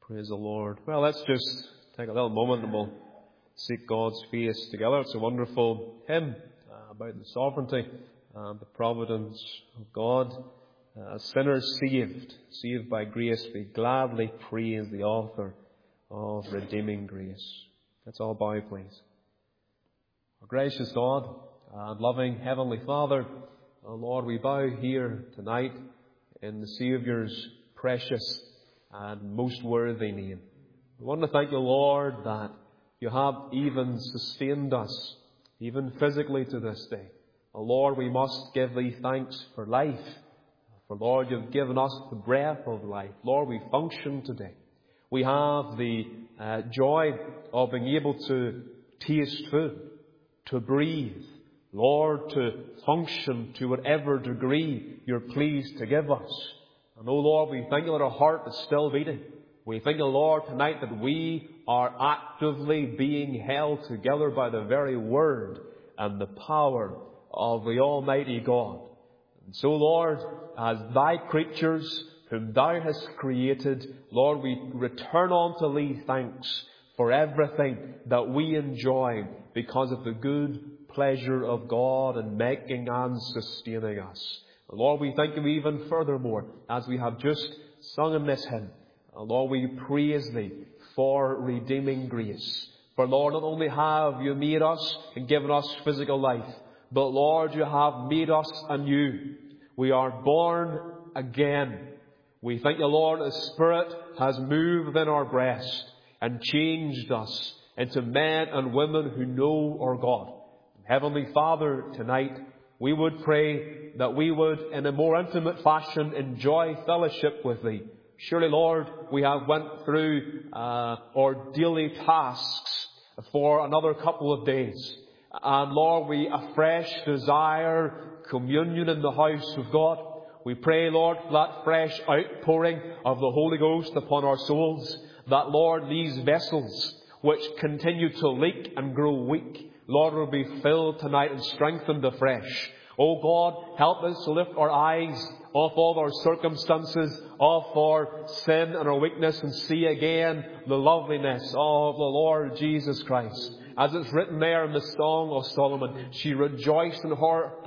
Praise the Lord. Well, let's just take a little moment and we'll seek God's face together. It's a wonderful hymn about the sovereignty and the providence of God. As sinners saved by grace, we gladly praise the author of redeeming grace. Let's all bow, please. Our gracious God and loving Heavenly Father, Lord, we bow here tonight in the Saviour's precious and most worthy name. We want to thank you, Lord, that you have even sustained us, even physically to this day. Lord, we must give thee thanks for life. For, Lord, you've given us the breath of life. Lord, we function today. We have the joy of being able to taste food, to breathe. Lord, to function to whatever degree you're pleased to give us. And, oh Lord, we thank you that our heart is still beating. We thank you, Lord, tonight that we are actively being held together by the very word and the power of the Almighty God. And so, Lord, as thy creatures whom thou hast created, Lord, we return unto thee thanks for everything that we enjoy because of the good pleasure of God in making and sustaining us. Lord, we thank you even furthermore as we have just sung in this hymn. Lord, we praise thee for redeeming grace. For, Lord, not only have you made us and given us physical life, but, Lord, you have made us anew. We are born again. We thank you, Lord, the Spirit has moved within our breast and changed us into men and women who know our God. Heavenly Father, tonight we would pray that we would, in a more intimate fashion, enjoy fellowship with thee. Surely, Lord, we have went through our daily tasks for another couple of days. And, Lord, we afresh desire communion in the house of God. We pray, Lord, for that fresh outpouring of the Holy Ghost upon our souls. That, Lord, these vessels which continue to leak and grow weak, Lord, will be filled tonight and strengthened afresh. Oh God, help us to lift our eyes off all our circumstances, off our sin and our weakness, and see again the loveliness of the Lord Jesus Christ. As it's written there in the Song of Solomon, she rejoiced in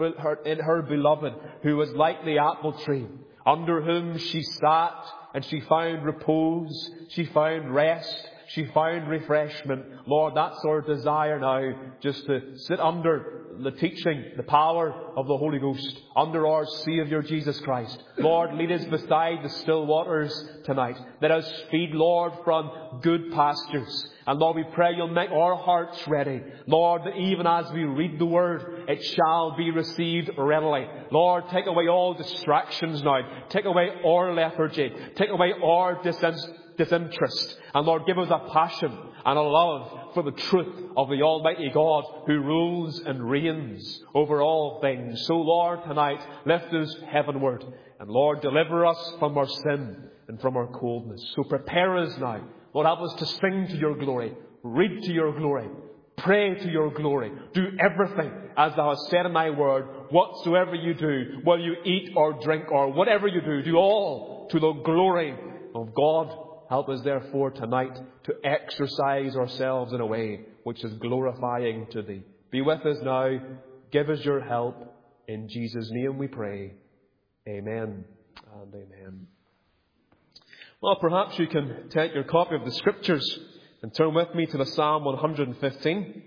her beloved, who was like the apple tree, under whom she sat, and she found repose, she found rest, she found refreshment. Lord, that's our desire now, just to sit under the teaching, the power of the Holy Ghost, under our Saviour Jesus Christ. Lord, lead us beside the still waters tonight. Let us feed, Lord, from good pastures. And Lord, we pray you'll make our hearts ready. Lord, that even as we read the Word, it shall be received readily. Lord, take away all distractions now. Take away our lethargy. Take away our disinterest. And Lord, give us a passion and a love for the truth of the Almighty God who rules and reigns over all things. So, Lord, tonight, lift us heavenward. And Lord, deliver us from our sin and from our coldness. So prepare us now. Lord, help us to sing to your glory, read to your glory, pray to your glory. Do everything as thou hast said in thy word. Whatsoever you do, whether you eat or drink or whatever you do all to the glory of God. Help us, therefore, tonight to exercise ourselves in a way which is glorifying to thee. Be with us now. Give us your help. In Jesus' name we pray. Amen and amen. Well, perhaps you can take your copy of the Scriptures and turn with me to the Psalm 115.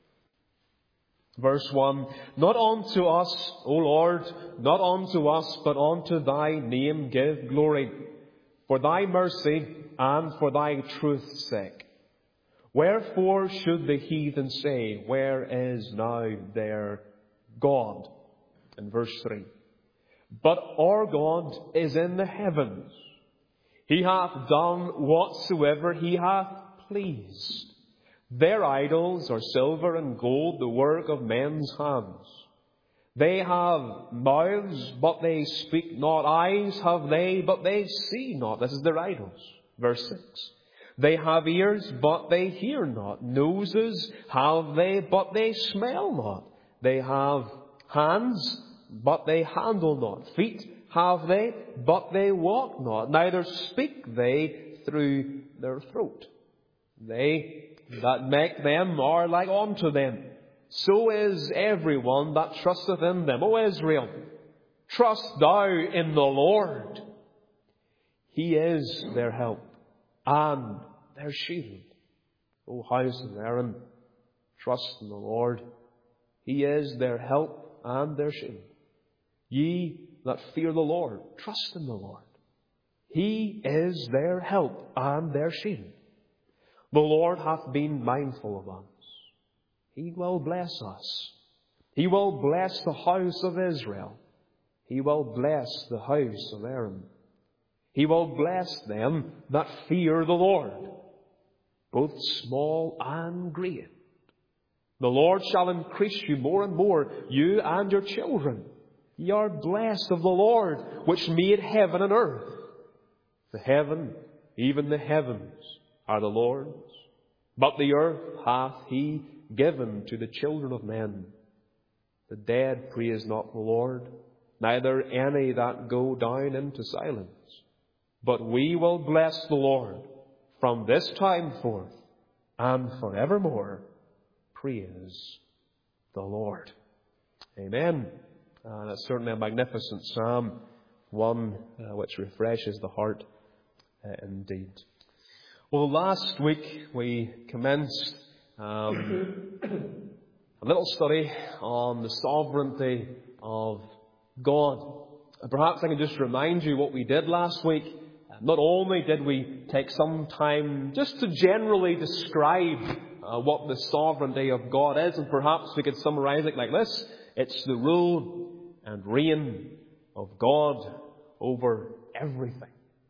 Verse 1. Not unto us, O Lord, not unto us, but unto thy name give glory, for thy mercy and for thy truth's sake. Wherefore should the heathen say, where is now their God? In verse 3. But our God is in the heavens. He hath done whatsoever he hath pleased. Their idols are silver and gold, the work of men's hands. They have mouths, but they speak not. Eyes have they, but they see not. This is their idols. Verse 6. They have ears, but they hear not. Noses have they, but they smell not. They have hands, but they handle not. Feet have they, but they walk not. Neither speak they, through their throat. They that make them are like unto them. So is everyone that trusteth in them. O Israel, trust thou in the Lord. He is their help and their shield. O house of Aaron, trust in the Lord. He is their help and their shield. Ye that fear the Lord, trust in the Lord. He is their help and their shield. The Lord hath been mindful of us. He will bless us. He will bless the house of Israel. He will bless the house of Aaron. He will bless them that fear the Lord, both small and great. The Lord shall increase you more and more, you and your children. Ye are blessed of the Lord, which made heaven and earth. The heaven, even the heavens, are the Lord's, but the earth hath He given to the children of men. The dead praise not the Lord, neither any that go down into silence. But we will bless the Lord from this time forth and forevermore. Praise the Lord. Amen. That's certainly a magnificent psalm, one which refreshes the heart indeed. Well, last week we commenced a little study on the sovereignty of God. Perhaps I can just remind you what we did last week. Not only did we take some time just to generally describe what the sovereignty of God is, and perhaps we could summarize it like this: it's the rule and reign of God over everything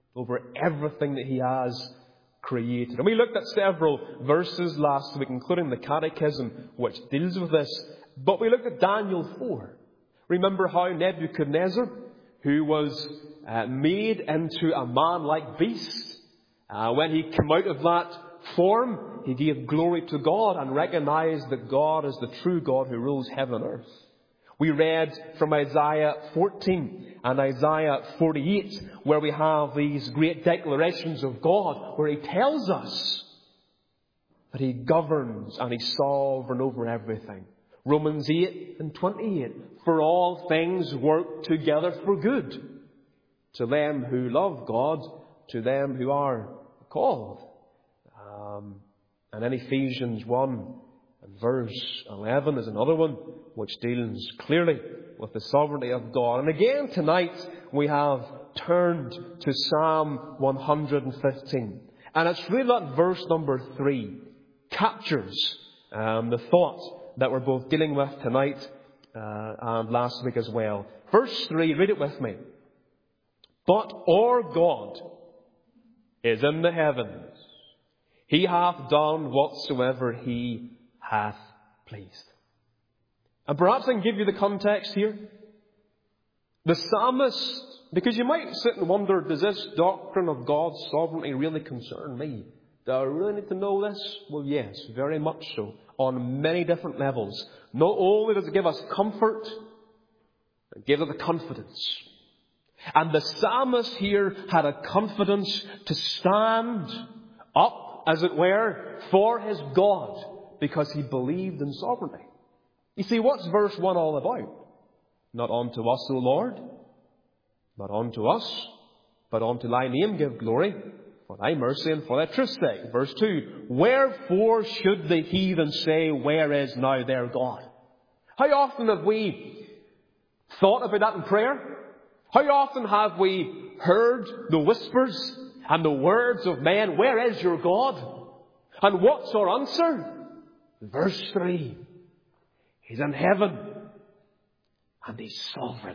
that He has created. And we looked at several verses last week, including the Catechism, which deals with this. But we looked at Daniel 4. Remember how Nebuchadnezzar, who was made into a man-like beast, when he came out of that form, he gave glory to God and recognized that God is the true God who rules heaven and earth. We read from Isaiah 14 and Isaiah 48, where we have these great declarations of God, where He tells us that He governs and He's sovereign over everything. Romans 8 and 28, for all things work together for good to them who love God, to them who are called. And then Ephesians 1 and verse 11 is another one which deals clearly with the sovereignty of God. And again tonight we have turned to Psalm 115. And it's really that verse number 3 captures the thought that we're both dealing with tonight and last week as well. Verse 3, read it with me. But our God is in the heavens. He hath done whatsoever He hath pleased. And perhaps I can give you the context here. The psalmist, because you might sit and wonder, does this doctrine of God's sovereignty really concern me? Do I really need to know this? Well, yes, very much so, on many different levels. Not only does it give us comfort, it gives us a confidence. And the psalmist here had a confidence to stand up, as it were, for his God, because he believed in sovereignty. You see, what's verse 1 all about? Not unto us, O Lord, not unto us, but unto Thy name give glory, for Thy mercy and for Thy truth's sake. Verse 2, wherefore should the heathen say, where is now their God? How often have we thought about that in prayer? How often have we heard the whispers and the words of men, where is your God? And what's our answer? Verse 3, He's in heaven and He's sovereign.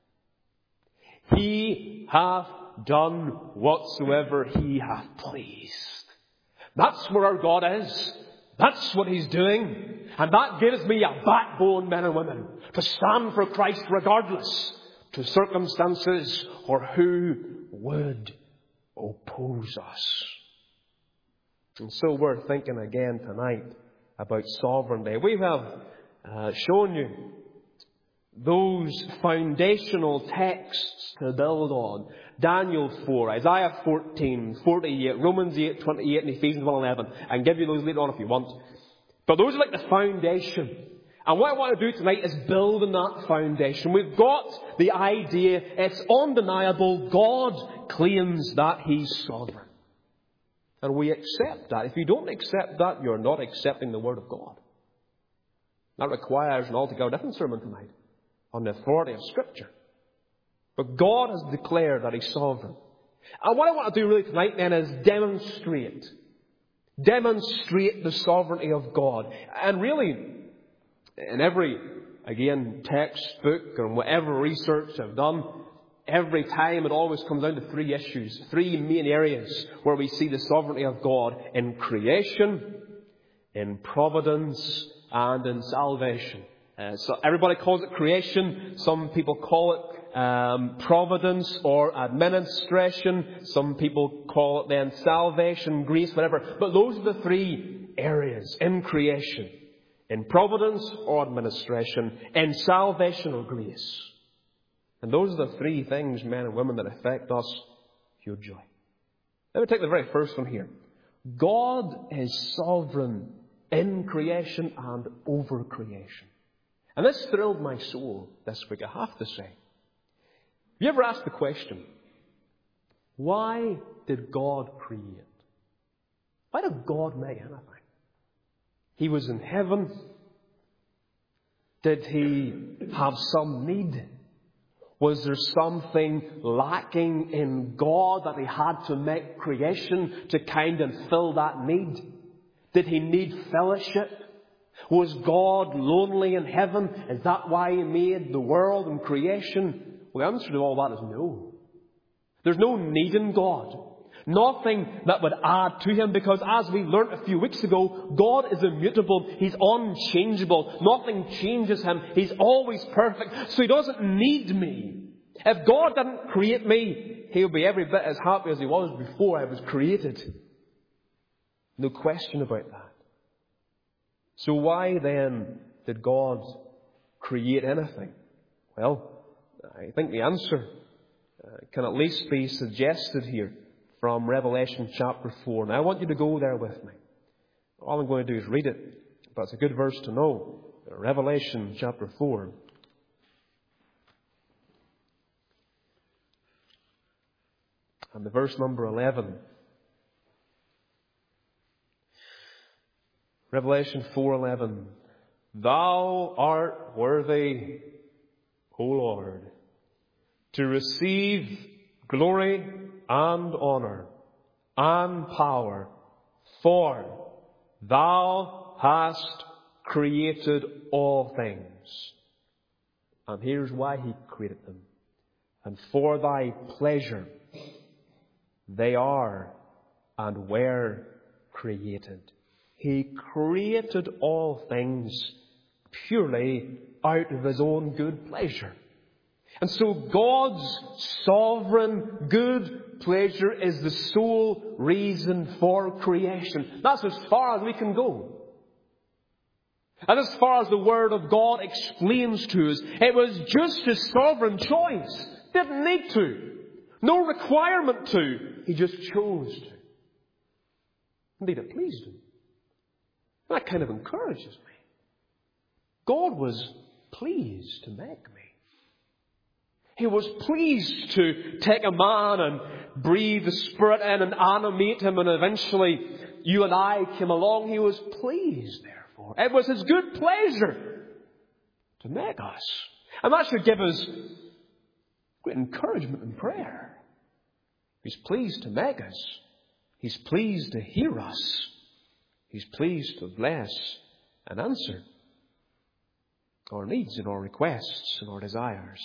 He hath done whatsoever He hath pleased. That's where our God is. That's what He's doing. And that gives me a backbone, men and women, to stand for Christ regardless to circumstances or who would oppose us. And so we're thinking again tonight about sovereignty. We have shown you those foundational texts to build on. Daniel 4, Isaiah 14, 48, Romans 8, 28, and Ephesians 1:11. I can give you those later on if you want. But those are like the foundation. And what I want to do tonight is build on that foundation. We've got the idea, it's undeniable, God claims that He's sovereign. And we accept that. If you don't accept that, you're not accepting the Word of God. That requires an altogether different sermon tonight on the authority of Scripture. But God has declared that He's sovereign. And what I want to do really tonight then is demonstrate the sovereignty of God. And really, in every, again, textbook or whatever research I've done, every time it always comes down to three issues, three main areas where we see the sovereignty of God: in creation, in providence, and in salvation. So everybody calls it creation. Some people call it providence or administration. Some people call it then salvation, grace, whatever. But those are the three areas: in creation, in providence or administration, in salvation or grace. And those are the three things, men and women, that affect us hugely. Let me take the very first one here. God is sovereign in creation and over creation. And this thrilled my soul this week, I have to say. Have you ever asked the question, why did God create? Why did God make anything? He was in heaven. Did He have some need? Was there something lacking in God that He had to make creation to kind of fill that need? Did He need fellowship? Was God lonely in heaven? Is that why He made the world and creation? Well, the answer to all that is no. There's no need in God. Nothing that would add to Him, because as we learnt a few weeks ago, God is immutable. He's unchangeable. Nothing changes Him. He's always perfect. So He doesn't need me. If God didn't create me, He would be every bit as happy as He was before I was created. No question about that. So why then did God create anything? Well, I think the answer can at least be suggested here from Revelation chapter 4. Now I want you to go there with me. All I'm going to do is read it, but it's a good verse to know. Revelation chapter 4. And the verse number 11. Revelation 4:11. Thou art worthy, O Lord, to receive glory and honor and power, for Thou hast created all things. And here's why He created them. And for Thy pleasure they are and were created. He created all things purely out of His own good pleasure. And so God's sovereign good pleasure is the sole reason for creation. That's as far as we can go. And as far as the Word of God explains to us, it was just His sovereign choice. Didn't need to. No requirement to. He just chose to. Indeed, it pleased Him. That kind of encourages me. God was pleased to make me. He was pleased to take a man and breathe the Spirit in and animate him, and eventually you and I came along. He was pleased, therefore. It was His good pleasure to make us. And that should give us great encouragement in prayer. He's pleased to make us. He's pleased to hear us. He's pleased to bless and answer our needs and our requests and our desires.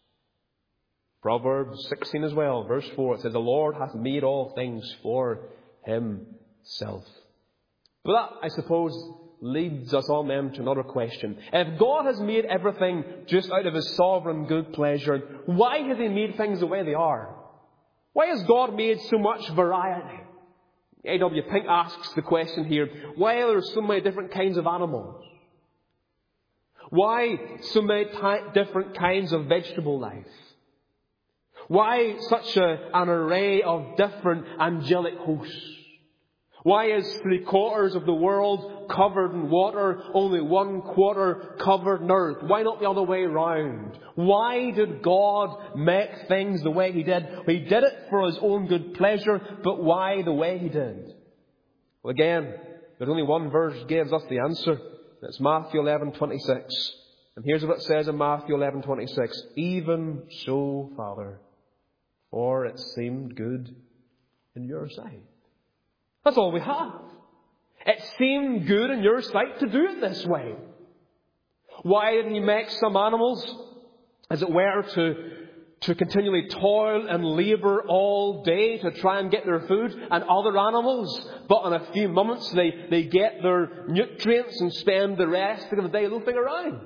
Proverbs 16 as well, verse 4, it says, the Lord hath made all things for Himself. But that, I suppose, leads us on then to another question. If God has made everything just out of His sovereign good pleasure, why has He made things the way they are? Why has God made so much variety? A.W. Pink asks the question here, why are there so many different kinds of animals? Why so many different kinds of vegetable life? Why such an array of different angelic hosts? Why is 3/4 of the world covered in water, only 1/4 covered in earth? Why not the other way around? Why did God make things the way He did? He did it for His own good pleasure, but why the way He did? Well, again, there's only one verse gives us the answer. It's Matthew 11:26. And here's what it says in Matthew 11:26. Even so, Father, for it seemed good in your sight. That's all we have. It seemed good in your sight to do it this way. Why didn't He make some animals, as it were, to continually toil and labour all day to try and get their food, and other animals, but in a few moments they get their nutrients and spend the rest of the day loafing around?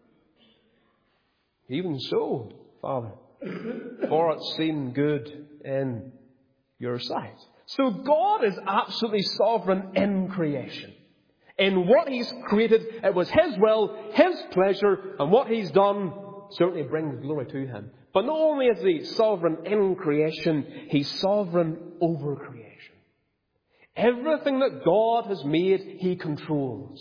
Even so, Father, for it seemed good in your sight. So God is absolutely sovereign in creation. In what He's created, it was His will, His pleasure, and what He's done certainly brings glory to Him. But not only is He sovereign in creation, He's sovereign over creation. Everything that God has made, He controls.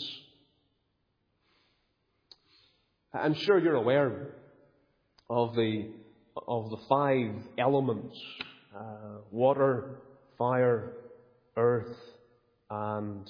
I'm sure you're aware of the 5 elements: water, fire, earth, and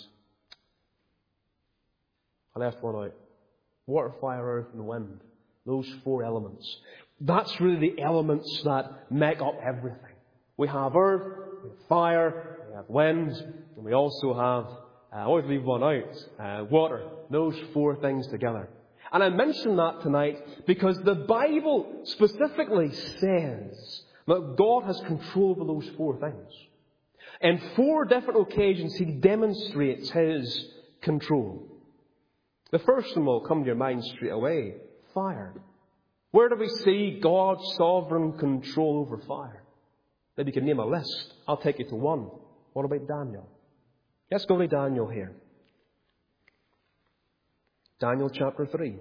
I left one out. Water, fire, earth, and wind. Those 4 elements. That's really the elements that make up everything. We have earth, we have fire, we have wind, and we also have, I always leave one out, water. Those 4 things together. And I mention that tonight because the Bible specifically says that God has control over those 4 things. In 4 different occasions, He demonstrates His control. The first one will come to your mind straight away: fire. Where do we see God's sovereign control over fire? Maybe you can name a list. I'll take you to one. What about Daniel? Let's go to Daniel here. Daniel chapter 3.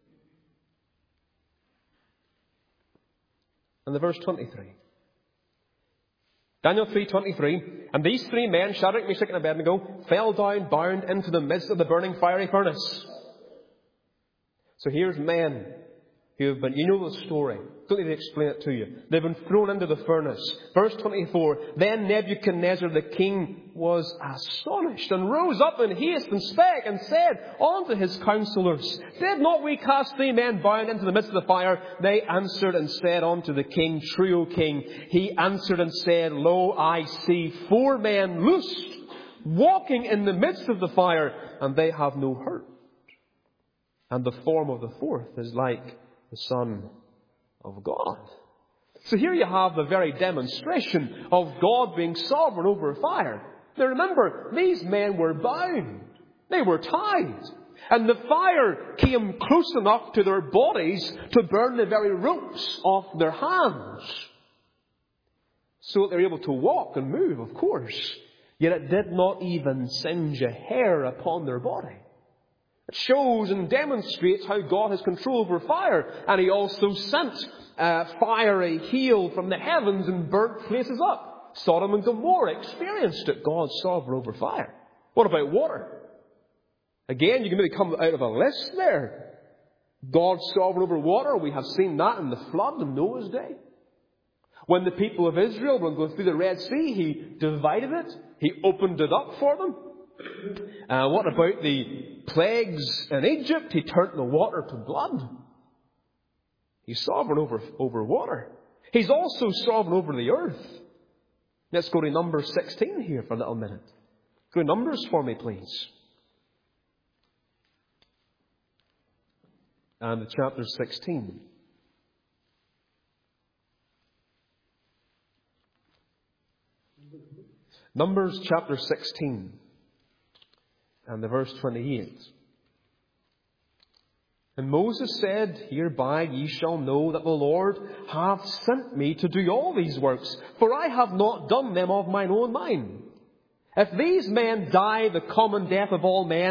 And the verse 23. Daniel 3:23. And these 3 men, Shadrach, Meshach, and Abednego, fell down bound into the midst of the burning fiery furnace. So here's men who have been, you know the story. Don't need to explain it to you. They've been thrown into the furnace. Verse 24. Then Nebuchadnezzar the king was astonished and rose up in haste and spake and said unto his counselors, Did not we cast 3 men bound into the midst of the fire? They answered and said unto the king, True, O king. He answered and said, Lo, I see 4 men loosed, walking in the midst of the fire, and they have no hurt. And the form of the 4th is like the Son of God. So here you have the very demonstration of God being sovereign over fire. Now remember, these men were bound. They were tied. And the fire came close enough to their bodies to burn the very ropes off their hands. So that they were able to walk and move, of course. Yet it did not even singe a hair upon their body. It shows and demonstrates how God has control over fire. And He also sent fiery hail from the heavens and burnt places up. Sodom and Gomorrah experienced it. God's sovereign over fire. What about water? Again, you can maybe come out of a list there. God's sovereign over water. We have seen that in the flood in Noah's day. When the people of Israel were going through the Red Sea, He divided it. He opened it up for them. What about the plagues in Egypt? He turned the water to blood. He's sovereign over water. He's also sovereign over the earth. Let's go to Numbers 16 here for a little minute. Go to Numbers for me, please. And chapter 16. Numbers chapter 16. And the verse 28. And Moses said, Hereby ye shall know that the Lord hath sent me to do all these works, for I have not done them of mine own mind. If these men die the common death of all men,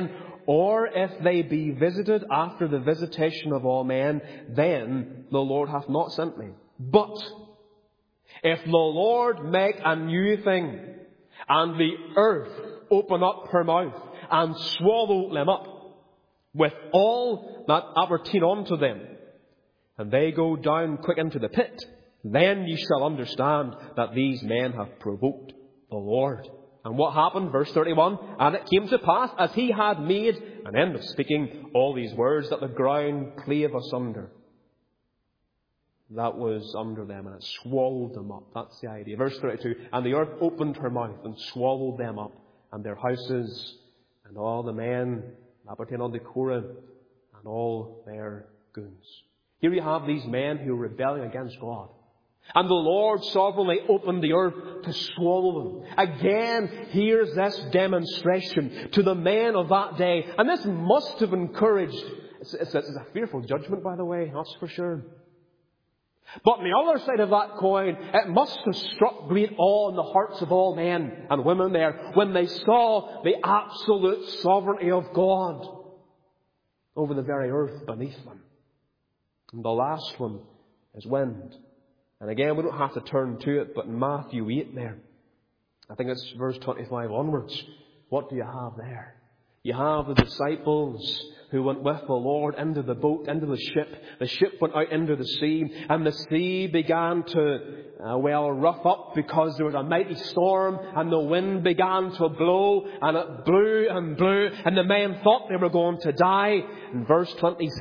or if they be visited after the visitation of all men, then the Lord hath not sent me. But if the Lord make a new thing, and the earth open up her mouth, and swallow them up, with all that appertain unto them, and they go down quick into the pit, then ye shall understand that these men have provoked the Lord. And what happened? Verse 31, and it came to pass, as he had made an end of speaking all these words, that the ground clave asunder. That was under them, and it swallowed them up. That's the idea. Verse 32, and the earth opened her mouth and swallowed them up, and their houses, and all the men appertain unto Korah, and all their goods. Here you have these men who are rebelling against God. And the Lord sovereignly opened the earth to swallow them. Again, here's this demonstration to the men of that day. And this must have encouraged. It's a fearful judgment, by the way, that's for sure. But on the other side of that coin, it must have struck great awe in the hearts of all men and women there when they saw the absolute sovereignty of God over the very earth beneath them. And the last one is wind. And again, we don't have to turn to it, but in Matthew 8 there, I think it's verse 25 onwards, what do you have there? You have the disciples who went with the Lord into the boat, into the ship. The ship went out into the sea, and the sea began to, rough up because there was a mighty storm, and the wind began to blow, and it blew and blew, and the men thought they were going to die. In verse 26,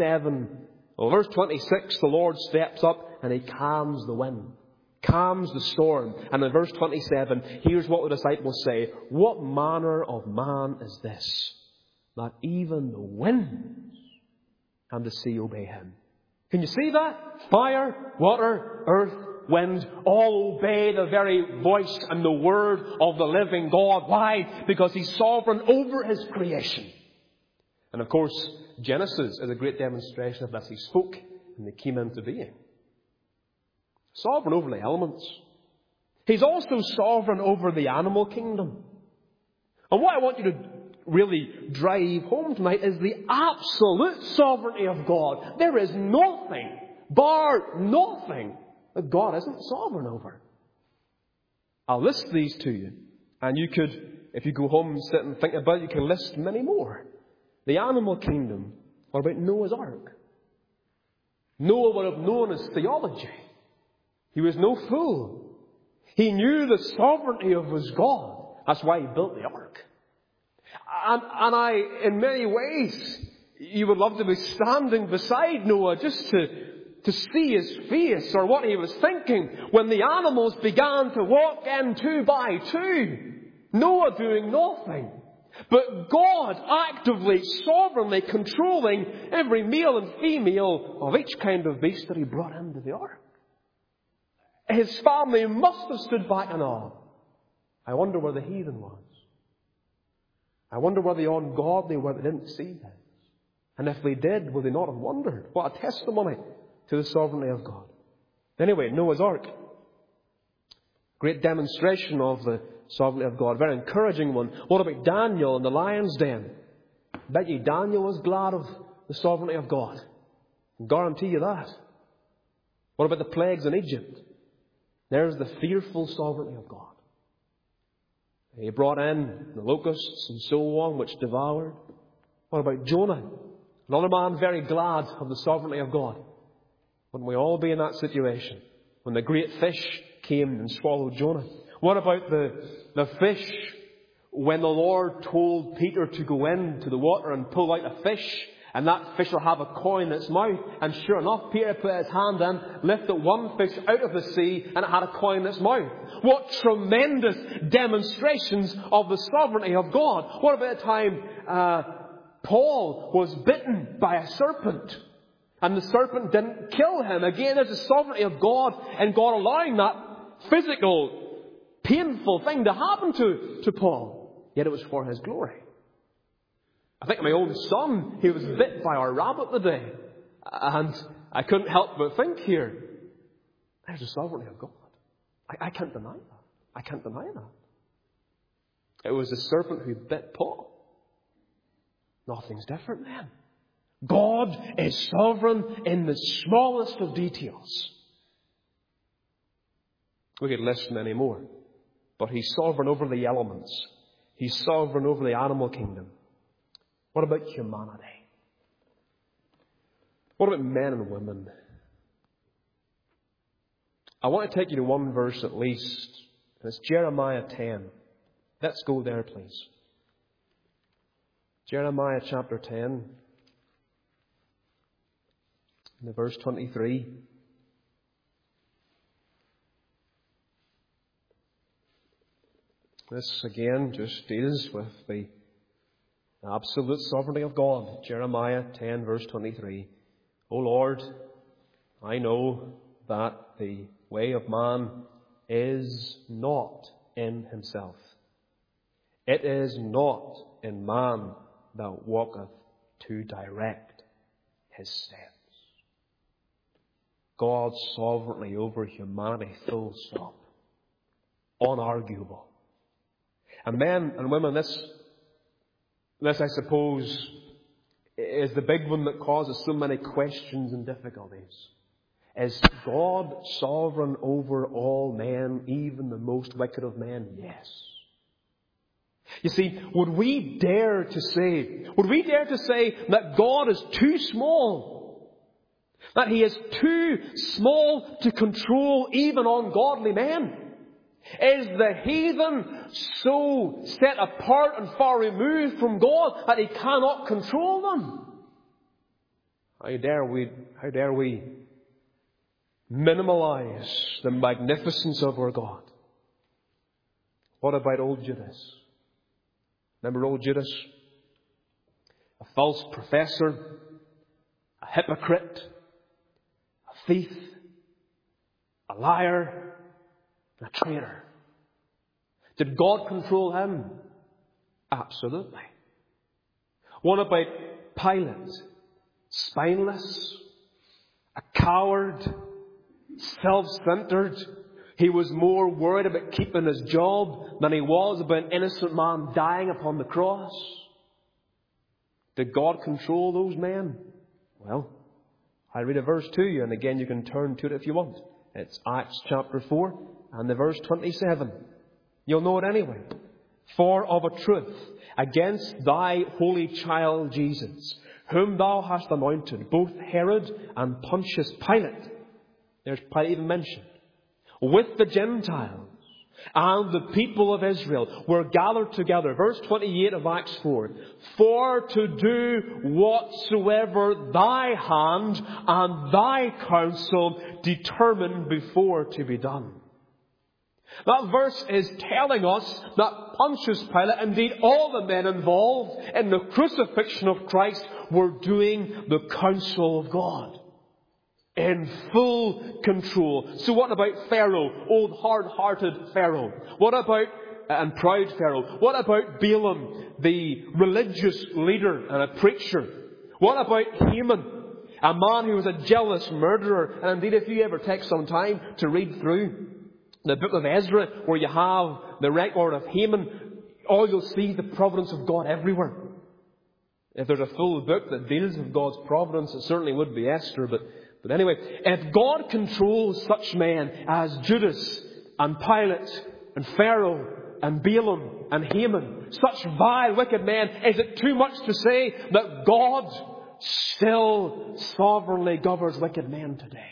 the Lord steps up and he calms the wind, calms the storm. And in verse 27, here's what the disciples say, what manner of man is this, that even the winds and the sea obey him? Can you see that? Fire, water, earth, wind, all obey the very voice and the word of the living God. Why? Because he's sovereign over his creation. And of course, Genesis is a great demonstration of this. He spoke and they came into being. Sovereign over the elements. He's also sovereign over the animal kingdom. And what I want you to really drive home tonight is the absolute sovereignty of God. There is nothing, bar nothing, that God isn't sovereign over. I'll list these to you. And you could, if you go home and sit and think about it, you can list many more. The animal kingdom. What about Noah's Ark? Noah would have known his theology. He was no fool. He knew the sovereignty of his God. That's why he built the ark. And in many ways, you would love to be standing beside Noah just to see his face or what he was thinking when the animals began to walk in 2 by 2. Noah doing nothing. But God actively, sovereignly controlling every male and female of each kind of beast that he brought into the ark. His family must have stood back in awe. I wonder where the heathen was. I wonder where the ungodly were that didn't see this. And if they did, would they not have wondered? What a testimony to the sovereignty of God. Anyway, Noah's Ark. Great demonstration of the sovereignty of God. Very encouraging one. What about Daniel in the lion's den? I bet you Daniel was glad of the sovereignty of God. I guarantee you that. What about the plagues in Egypt? There's the fearful sovereignty of God. He brought in the locusts and so on, which devoured. What about Jonah? Another man very glad of the sovereignty of God. Wouldn't we all be in that situation when the great fish came and swallowed Jonah? What about the fish when the Lord told Peter to go into the water and pull out a fish, and that fish will have a coin in its mouth? And sure enough, Peter put his hand in, lifted one fish out of the sea, and it had a coin in its mouth. What tremendous demonstrations of the sovereignty of God. What about the time Paul was bitten by a serpent, and the serpent didn't kill him? Again, there's the sovereignty of God, and God allowing that physical, painful thing to happen to Paul. Yet it was for his glory. I think of my own son, he was bit by a rabbit today. And I couldn't help but think here, there's the sovereignty of God. I can't deny that. I can't deny that. It was the serpent who bit Paul. Nothing's different then. God is sovereign in the smallest of details. We could list many more. But He's sovereign over the elements. He's sovereign over the animal kingdom. What about humanity? What about men and women? I want to take you to one verse at least. It's Jeremiah 10. Let's go there, please. Jeremiah chapter 10, in verse 23. This again just deals with the absolute sovereignty of God. Jeremiah 10 verse 23. O Lord, I know that the way of man is not in himself. It is not in man that walketh to direct his steps. God sovereignly over humanity, full stop. Unarguable. And men and women, this I suppose is the big one that causes so many questions and difficulties. Is God sovereign over all men, even the most wicked of men? Yes. You see, would we dare to say that God is too small? That He is too small to control even ungodly men? Is the heathen so set apart and far removed from God that He cannot control them? How dare we minimalize the magnificence of our God? What about old Judas? Remember old Judas? A false professor, a hypocrite, a thief, a liar, a traitor. Did God control him? Absolutely. What about Pilate? Spineless, a coward, self-centered. He was more worried about keeping his job than he was about an innocent man dying upon the cross. Did God control those men? Well, I read a verse to you, and again you can turn to it if you want. It's Acts chapter 4 and the verse 27. You'll know it anyway. For of a truth, against thy holy child Jesus, whom thou hast anointed, both Herod and Pontius Pilate, there's Pilate even mentioned, with the Gentiles and the people of Israel were gathered together. Verse 28 of Acts 4. For to do whatsoever thy hand and thy counsel determined before to be done. That verse is telling us that Pontius Pilate, indeed all the men involved in the crucifixion of Christ, were doing the counsel of God. In full control. So what about Pharaoh? Old hard-hearted Pharaoh. What about, and proud Pharaoh? What about Balaam, the religious leader and a preacher? What about Haman, a man who was a jealous murderer? And indeed, if you ever take some time to read through the book of Ezra, where you have the record of Haman, all you'll see the providence of God everywhere. If there's a full book that deals with God's providence, it certainly would be Esther, but anyway, if God controls such men as Judas and Pilate and Pharaoh and Balaam and Haman, such vile, wicked men, is it too much to say that God still sovereignly governs wicked men today?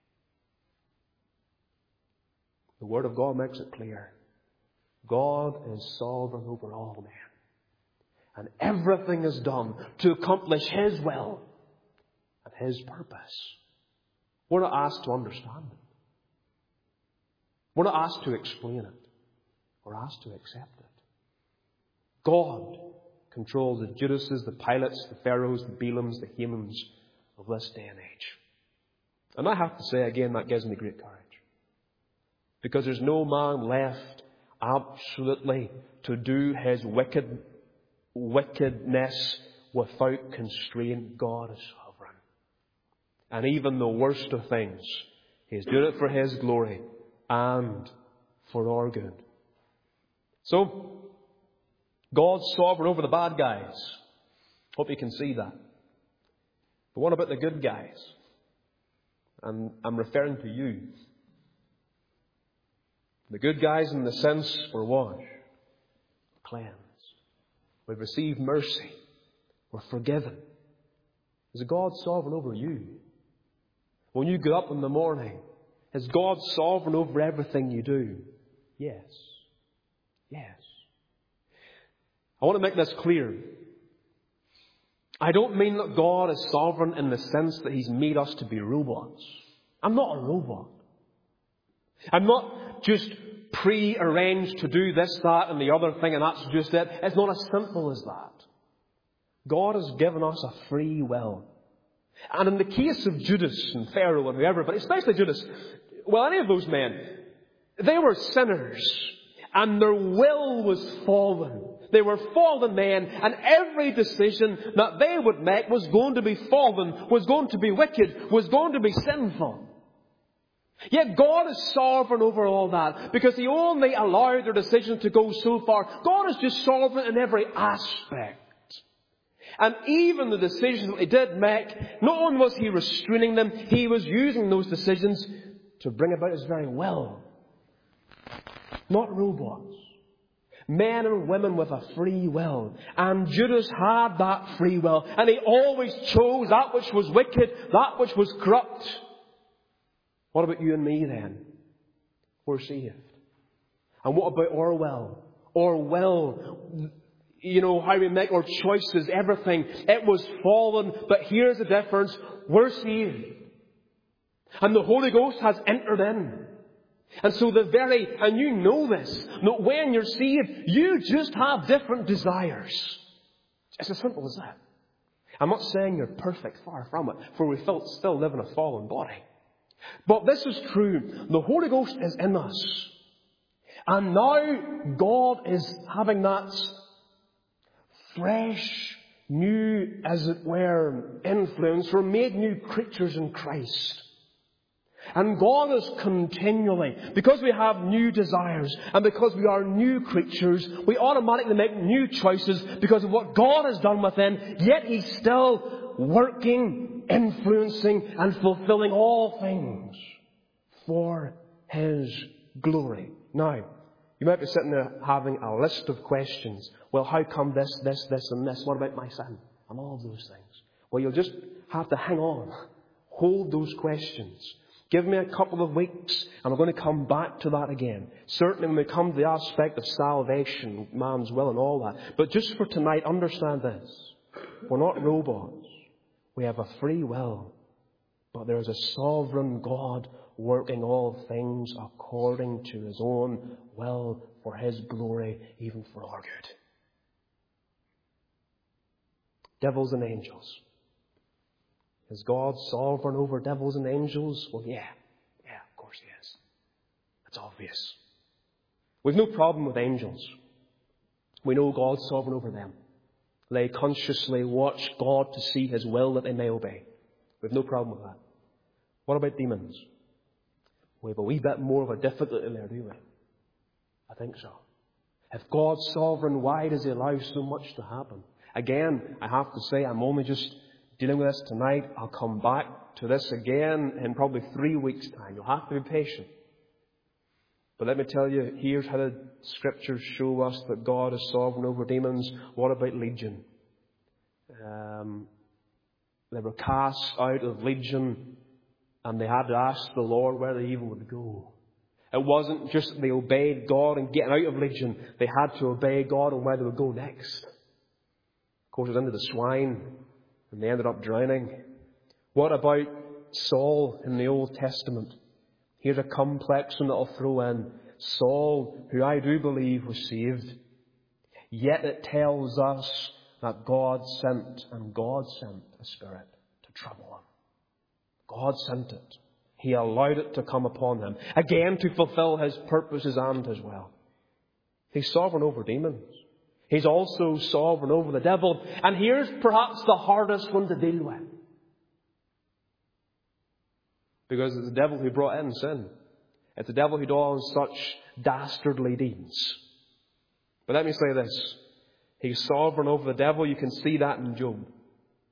The Word of God makes it clear. God is sovereign over all men. And everything is done to accomplish His will and His purpose. We're not asked to understand it. We're not asked to explain it. We're asked to accept it. God controls the Judases, the Pilates, the Pharaohs, the Balaams, the Hamans of this day and age. And I have to say again, that gives me great courage. Because there's no man left absolutely to do his wickedness without constraint. God is sovereign. And even the worst of things, He's doing it for His glory and for our good. So, God's sovereign over the bad guys, Hope you can see that. But what about the good guys? And I'm referring to you. The good guys in the sense we're washed, cleansed. We've received mercy. We're forgiven. Is God sovereign over you? When you get up in the morning, is God sovereign over everything you do? Yes. Yes. I want to make this clear. I don't mean that God is sovereign in the sense that He's made us to be robots. I'm not a robot. I'm not just pre-arranged to do this, that, and the other thing, and that's just it. It's not as simple as that. God has given us a free will. And in the case of Judas and Pharaoh and whoever, but especially Judas, well, any of those men, they were sinners. And their will was fallen. They were fallen men, and every decision that they would make was going to be fallen, was going to be wicked, was going to be sinful. Yet God is sovereign over all that, because He only allowed their decisions to go so far. God is just sovereign in every aspect. And even the decisions that they did make, not only was He restraining them, He was using those decisions to bring about His very will. Not robots. Men and women with a free will. And Judas had that free will. And he always chose that which was wicked, that which was corrupt. What about you and me then? We're saved. And what about our will? Our will, you know, how we make our choices, everything. It was fallen, but here's the difference. We're saved. And the Holy Ghost has entered in. And so and you know this, that when you're saved, you just have different desires. It's as simple as that. I'm not saying you're perfect, far from it, for we still live in a fallen body. But this is true. The Holy Ghost is in us. And now God is having that fresh, new, as it were, influence. We're made new creatures in Christ. And God is continually, because we have new desires and because we are new creatures, we automatically make new choices because of what God has done within, yet He's still working, influencing and fulfilling all things for His glory. Now, you might be sitting there having a list of questions. Well, how come this, and this? What about my sin? And all of those things. Well, you'll just have to hang on. Hold those questions. Give me a couple of weeks, and we're going to come back to that again. Certainly when we come to the aspect of salvation, man's will and all that. But just for tonight, understand this. We're not robots. We have a free will. But there is a sovereign God working all things according to His own will for His glory, even for our good. Devils and angels. Is God sovereign over devils and angels? Well, yeah, of course He is. It's obvious. We've no problem with angels. We know God's sovereign over them. They consciously watch God to see His will that they may obey. We've no problem with that. What about demons? We have a wee bit more of a difficulty there, do we? I think so. If God's sovereign, why does He allow so much to happen? Again, I have to say, I'm only just dealing with this tonight. I'll come back to this again in probably 3 weeks' time. You'll have to be patient. But let me tell you, here's how the Scriptures show us that God is sovereign over demons. What about Legion? They were cast out of Legion, and they had to ask the Lord where they even would go. It wasn't just that they obeyed God and getting out of Legion. They had to obey God and where they would go next. Of course, it was into the swine, and they ended up drowning. What about Saul in the Old Testament? Here's a complex one that I'll throw in. Saul, who I do believe was saved, yet it tells us that God sent a spirit to trouble him. God sent it. He allowed it to come upon him. Again, to fulfill His purposes and His will. He's sovereign over demons. He's also sovereign over the devil. And here's perhaps the hardest one to deal with. Because it's the devil who brought in sin. It's the devil who does such dastardly deeds. But let me say this. He's sovereign over the devil. You can see that in Job.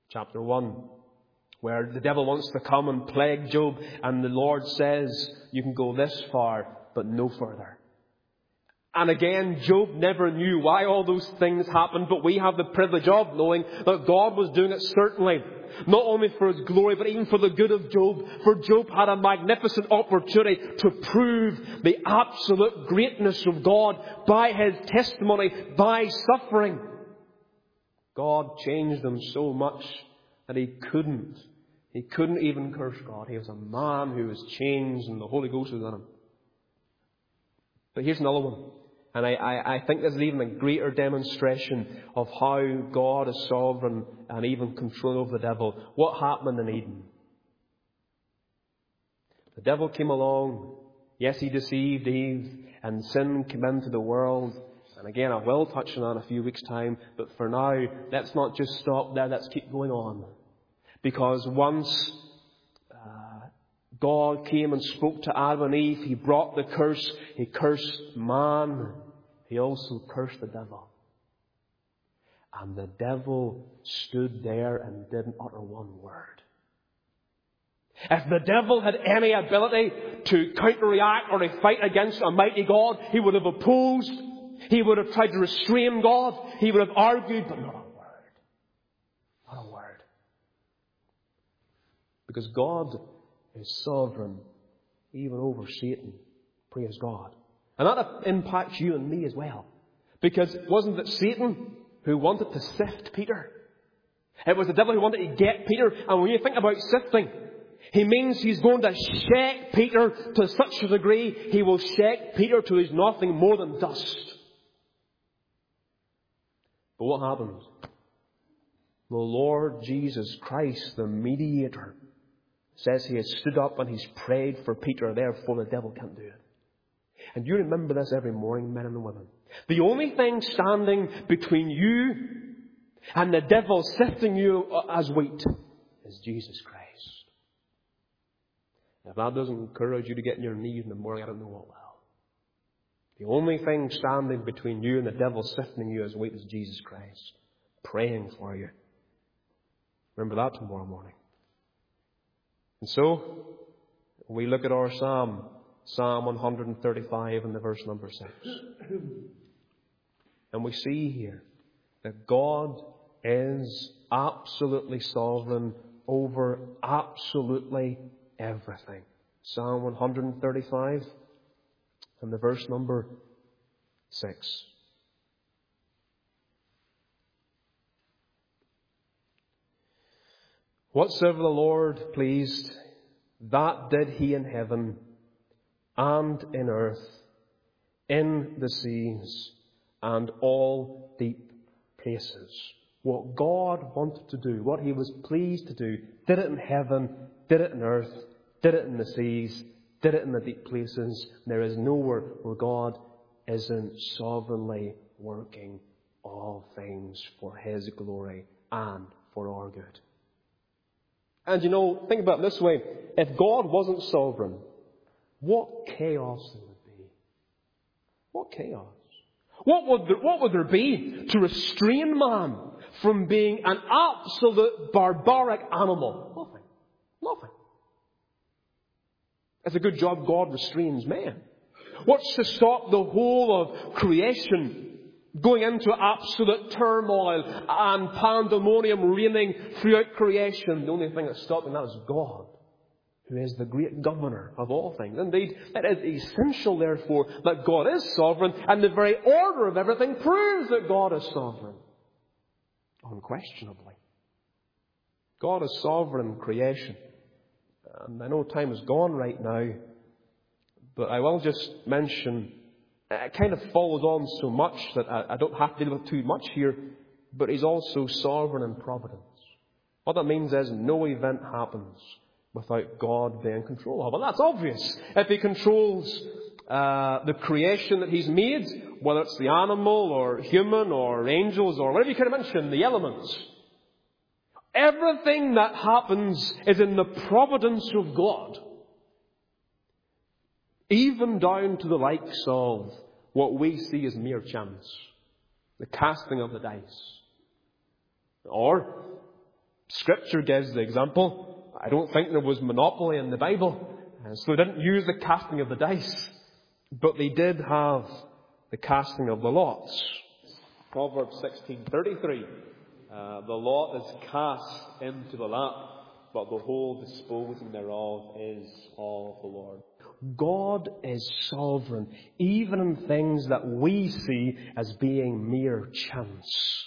chapter 1, where the devil wants to come and plague Job, and the Lord says, you can go this far, but no further. And again, Job never knew why all those things happened, but we have the privilege of knowing that God was doing it certainly, not only for His glory, but even for the good of Job. For Job had a magnificent opportunity to prove the absolute greatness of God by his testimony, by suffering. God changed him so much that he couldn't even curse God. He was a man who was changed, and the Holy Ghost was in him. But here's another one. And I think this is even a greater demonstration of how God is sovereign and even control over the devil. What happened in Eden? The devil came along. Yes, he deceived Eve, and sin came into the world. And again, I will touch on that in a few weeks' time. But for now, let's not just stop there. Let's keep going on. Because once God came and spoke to Adam and Eve, He brought the curse. He cursed man. He also cursed the devil. And the devil stood there and didn't utter one word. If the devil had any ability to counter-react or to fight against a mighty God, he would have opposed. He would have tried to restrain God. He would have argued, but not a word. Not a word. Because God is sovereign even over Satan. Praise God. And that impacts you and me as well. Because it wasn't it Satan who wanted to sift Peter? It was the devil who wanted to get Peter. And when you think about sifting, he means he's going to shake Peter to such a degree, he will shake Peter till he's nothing more than dust. But what happened? The Lord Jesus Christ, the mediator, says He has stood up and He's prayed for Peter. Therefore, the devil can't do it. And you remember this every morning, men and women. The only thing standing between you and the devil sifting you as wheat is Jesus Christ. If that doesn't encourage you to get on your knees in the morning, I don't know what will. The only thing standing between you and the devil sifting you as wheat is Jesus Christ, praying for you. Remember that tomorrow morning. And so, we look at our Psalm 135 and the verse number 6. And we see here that God is absolutely sovereign over absolutely everything. Psalm 135 and the verse number 6. Whatsoever the Lord pleased, that did He in heaven and in earth, in the seas, and all deep places. What God wanted to do, what He was pleased to do, did it in heaven, did it in earth, did it in the seas, did it in the deep places. There is nowhere where God isn't sovereignly working all things for His glory and for our good. And think about it this way. If God wasn't sovereign, what chaos there would be. What chaos. What would there be to restrain man from being an absolute barbaric animal? Nothing. It's a good job God restrains man. What's to stop the whole of creation going into absolute turmoil and pandemonium reigning throughout creation? The only thing that's stopping that is God, who is the great governor of all things. Indeed, it is essential, therefore, that God is sovereign, and the very order of everything proves that God is sovereign. Unquestionably. God is sovereign in creation. And I know time is gone right now, but I will just mention, it kind of follows on so much that I don't have to deal with too much here, but He's also sovereign in providence. What that means is no event happens without God being in control of it. Well, that's obvious. If He controls the creation that He's made, whether it's the animal or human or angels or whatever you can mention, the elements, everything that happens is in the providence of God. Even down to the likes of what we see as mere chance. The casting of the dice. Or Scripture gives the example. I don't think there was monopoly in the Bible, and so they didn't use the casting of the dice, but they did have the casting of the lots. Proverbs 16:33. The lot is cast into the lap, but the whole disposing thereof is of the Lord. God is sovereign, even in things that we see as being mere chance.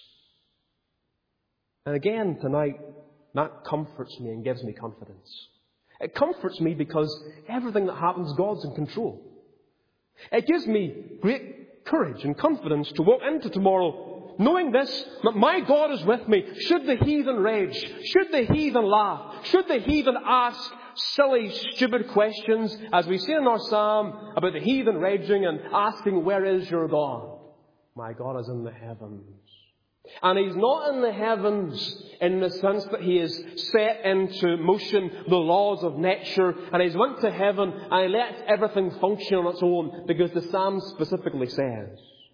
And again tonight, that comforts me and gives me confidence. It comforts me because everything that happens, God's in control. It gives me great courage and confidence to walk into tomorrow knowing this, that my God is with me. Should the heathen rage? Should the heathen laugh? Should the heathen ask silly, stupid questions, as we see in our psalm about the heathen raging and asking, where is your God? My God is in the heavens. And He's not in the heavens in the sense that He has set into motion the laws of nature and He's went to heaven and He lets everything function on its own, because the psalm specifically says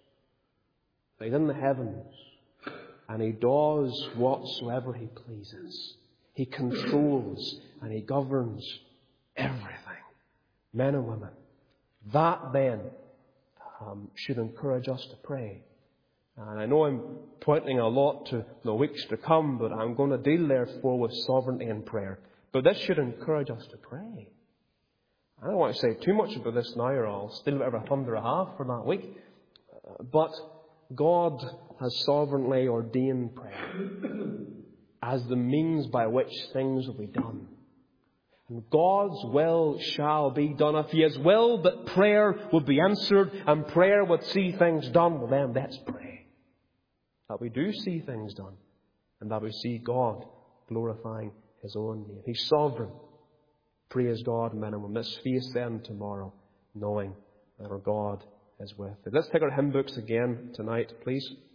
He's in the heavens and He does whatsoever He pleases. He controls and He governs everything. Men and women. That then should encourage us to pray. And I know I'm pointing a lot to the weeks to come, but I'm going to deal therefore with sovereignty and prayer. But this should encourage us to pray. I don't want to say too much about this now, or I'll steal whatever thunder I have for that week. But God has sovereignly ordained prayer as the means by which things will be done. And God's will shall be done. If He has willed that prayer would be answered and prayer would see things done, well then let's pray. That we do see things done and that we see God glorifying His own name. He's sovereign. Praise God, men and women. Let's face them tomorrow, knowing that our God is with us. Let's take our hymn books again tonight, please.